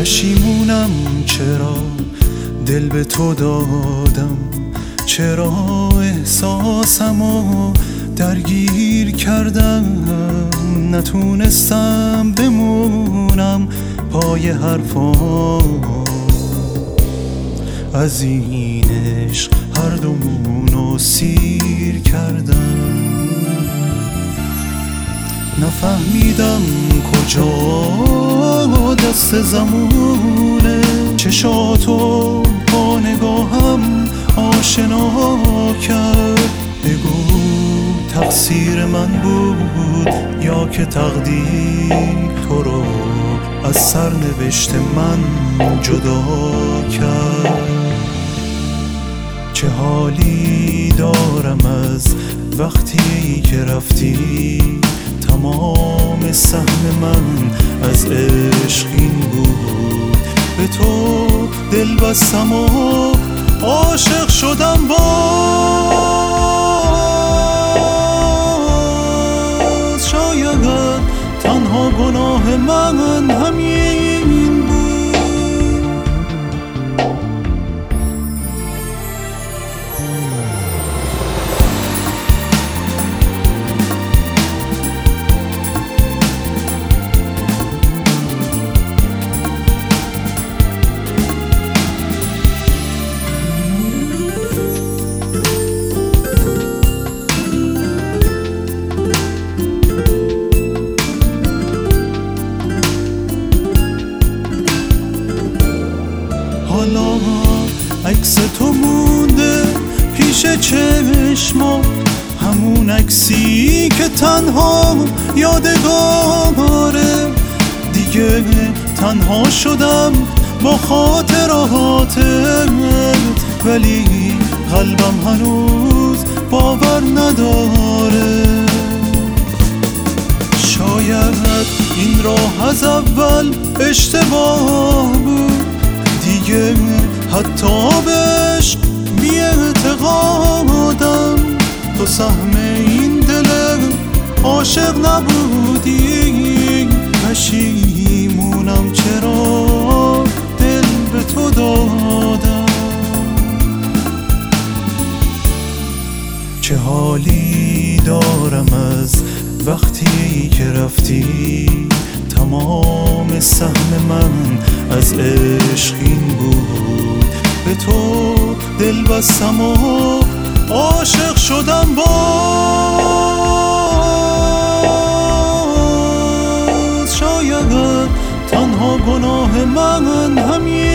پشیمونم چرا دل به تو دادم، چرا احساسمو درگیر کردم، نتونستم بمونم پای حرفا. از این عشق هر دومونو سیر کردم، نفهمیدم کجا دست زمونه، چشاتو با نگاهم آشنا کرد. بگو تقصیر من بود یا که تقدیر تو رو از سرنوشت من جدا کرد. چه حالی دارم از وقتی که رفتی، تمام سهم من از عشق این بود. به تو دل بستم و عاشق شدم باز. شاید تنها گناه من همین بود. حالا عکس تو مونده پیش چشمم، همون عکسی که تنها یادگاره. دیگه تنها شدم با خاطراتت، ولی قلبم هنوز باور نداره. شاید این راه از اول اشتباه بود، دیگه حتی بهش بی اعتقادم. تو سهم این دل عاشق نبودی، پشیمونم چرا دل به تو دادم. چه حالی دارم از وقتی که رفتی، تمام سهم من از عشق این بود. به تو دل بستم و عاشق شدم باز. شاید تنها گناه من همین